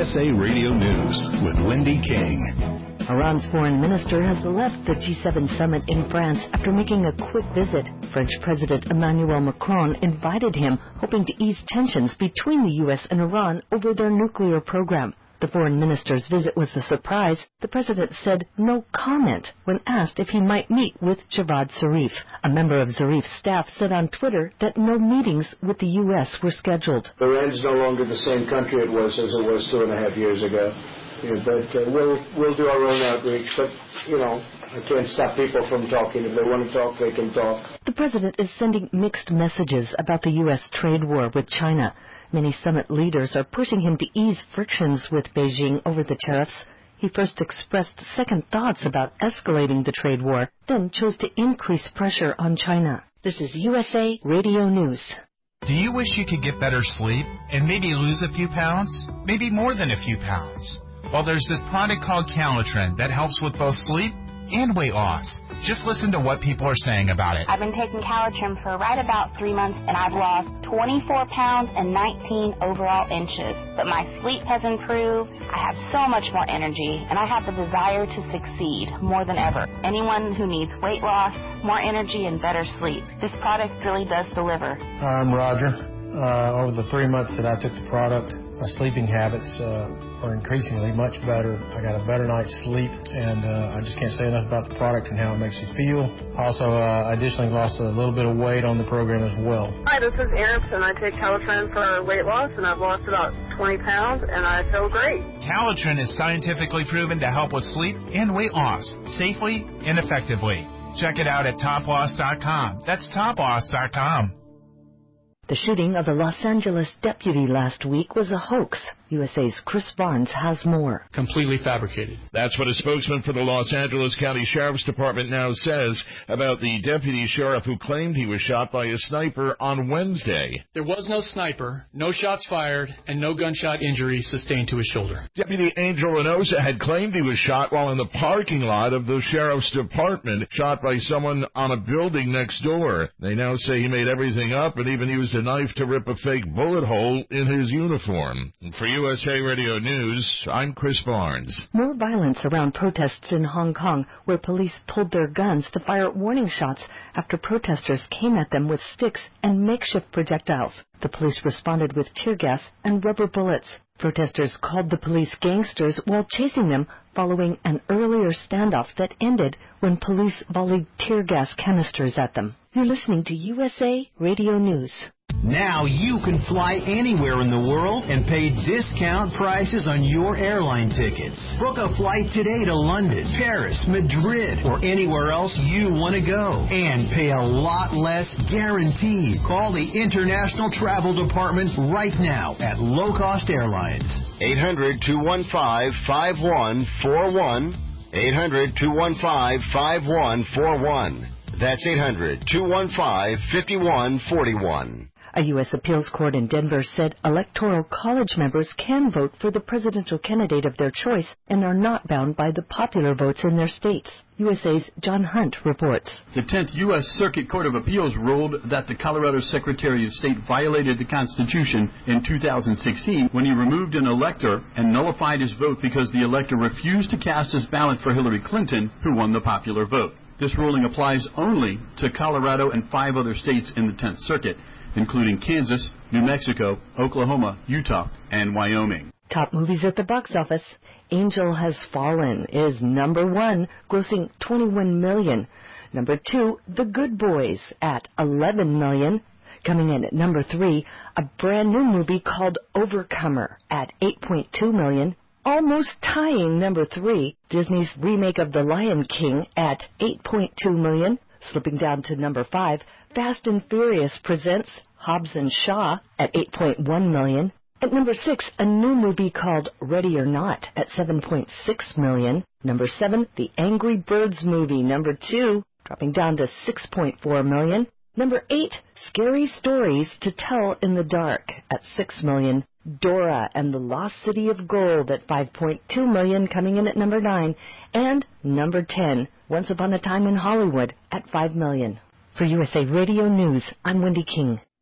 USA Radio News with Wendy King. Iran's foreign minister has left the G7 summit in France after making a quick visit. French President Emmanuel Macron invited him, hoping to ease tensions between the U.S. and Iran over their nuclear program. The foreign minister's visit was a surprise. The president said no comment when asked if he might meet with Javad Zarif. A member of Zarif's staff said on Twitter that no meetings with the U.S. were scheduled. Iran is no longer the same country it was as it was 2.5 years ago. But we'll do our own outreach. But, I can't stop people from talking. If they want to talk, they can talk. The president is sending mixed messages about the U.S. trade war with China. Many summit leaders are pushing him to ease frictions with Beijing over the tariffs. He first expressed second thoughts about escalating the trade war, then chose to increase pressure on China. This is USA Radio News. Do you wish you could get better sleep and maybe lose a few pounds? Maybe more than a few pounds? Well, there's this product called Calitrin that helps with both sleep and weight loss. Just listen to what people are saying about it. I've been taking Calitrin for right about 3 months, and I've lost 24 pounds and 19 overall inches. But my sleep has improved. I have so much more energy, and I have the desire to succeed more than ever. Anyone who needs weight loss, more energy, and better sleep, this product really does deliver. I'm Roger. Over the 3 months that I took the product, my sleeping habits are increasingly much better. I got a better night's sleep, and I just can't say enough about the product and how it makes you feel. Also, I additionally lost a little bit of weight on the program as well. Hi, this is Erin, and I take Calitrin for weight loss, and I've lost about 20 pounds, and I feel great. Calitrin is scientifically proven to help with sleep and weight loss safely and effectively. Check it out at toploss.com. That's toploss.com. The shooting of a Los Angeles deputy last week was a hoax. USA's Chris Barnes has more. Completely fabricated. That's what a spokesman for the Los Angeles County Sheriff's Department now says about the deputy sheriff who claimed he was shot by a sniper on Wednesday. There was no sniper, no shots fired, and no gunshot injury sustained to his shoulder. Deputy Angel Reynosa had claimed he was shot while in the parking lot of the Sheriff's Department, shot by someone on a building next door. They now say he made everything up and even used a knife to rip a fake bullet hole in his uniform. And for USA Radio News, I'm Chris Barnes. More violence around protests in Hong Kong, where police pulled their guns to fire warning shots after protesters came at them with sticks and makeshift projectiles. The police responded with tear gas and rubber bullets. Protesters called the police gangsters while chasing them following an earlier standoff that ended when police volleyed tear gas canisters at them. You're listening to USA Radio News. Now you can fly anywhere in the world and pay discount prices on your airline tickets. Book a flight today to London, Paris, Madrid, or anywhere else you want to go. And pay a lot less guaranteed. Call the International Travel Department right now at Low Cost Airlines. 800-215-5141. 800-215-5141. That's 800-215-5141. A U.S. appeals court in Denver said Electoral College members can vote for the presidential candidate of their choice and are not bound by the popular votes in their states. USA's John Hunt reports. The 10th U.S. Circuit Court of Appeals ruled that the Colorado Secretary of State violated the Constitution in 2016 when he removed an elector and nullified his vote because the elector refused to cast his ballot for Hillary Clinton, who won the popular vote. This ruling applies only to Colorado and 5 other states in the 10th Circuit, including Kansas, New Mexico, Oklahoma, Utah, and Wyoming. Top movies at the box office. Angel Has Fallen is number 1, grossing $21 million. Number 2, The Good Boys at $11 million. Coming in at number 3, a brand new movie called Overcomer at $8.2 million. Almost tying number 3, Disney's remake of The Lion King at $8.2 million. Slipping down to number 5, Fast and Furious presents Hobbs and Shaw at $8.1 million. At number 6, a new movie called Ready or Not at $7.6 million. Number 7, The Angry Birds movie, number 2, dropping down to $6.4 million. Number 8, Scary Stories to Tell in the Dark at $6 million. Dora and the Lost City of Gold at $5.2 million, coming in at number 9. And number 10, Once Upon a Time in Hollywood at $5 million. For USA Radio News, I'm Wendy King.